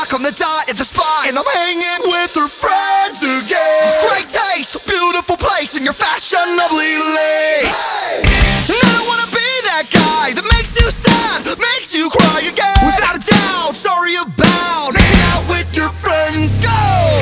clock on the dot at the spot, and I'm hanging with her friends again. Great taste, beautiful place, and your fashionably late. And I don't wanna be that guy that makes you sad, makes you cry again. Without a doubt, sorry about hanging out with your friends. Go!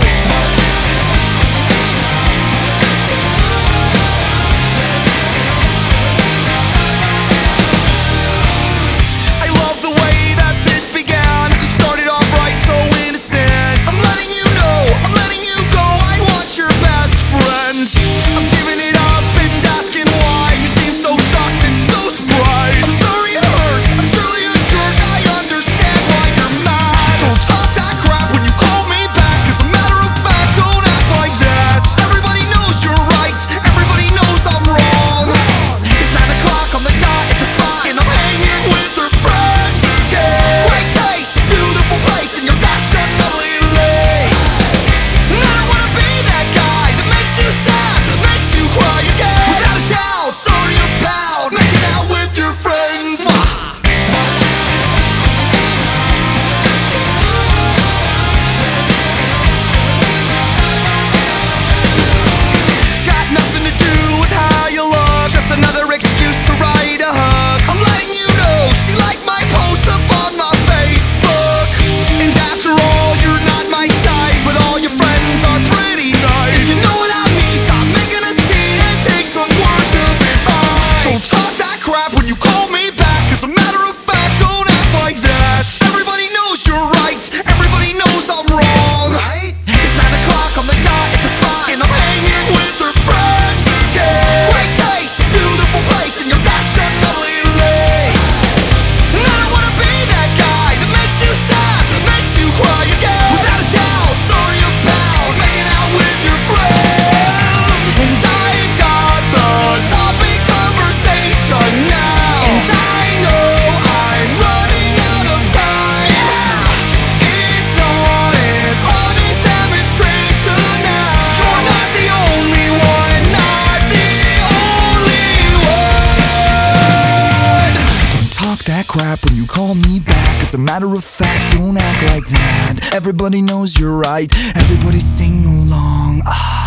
That crap when you call me back. As a matter of fact, don't act like that. Everybody knows you're right. Everybody sing along.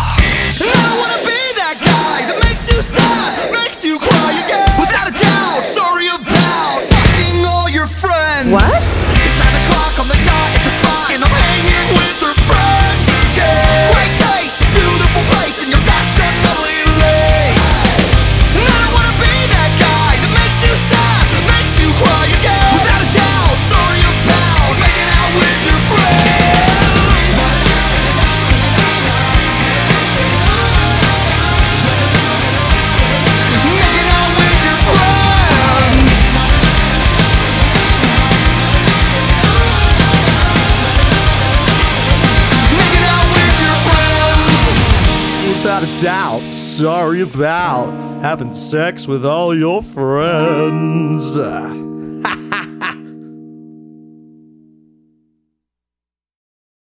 And I don't wanna be that guy that makes you sad, makes you cry again. Without a doubt, sorry about fucking all your friends. What? It's 9 o'clock on the dot at the spot, and I'm hanging with her friends again. Great taste, beautiful place, and your fashionably late. And I don't wanna be that guy that makes you sad, makes you cry again. Without a doubt, sorry about making out with your friends. Making out with your friends. Making out with your friends. Without a doubt, sorry about having sex with all your friends.